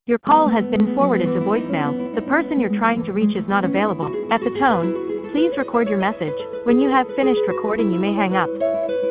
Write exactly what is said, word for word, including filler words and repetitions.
Your call has been forwarded to voicemail. The person you're trying to reach is not available. At the tone, please record your message. When you have finished recording, you may hang up.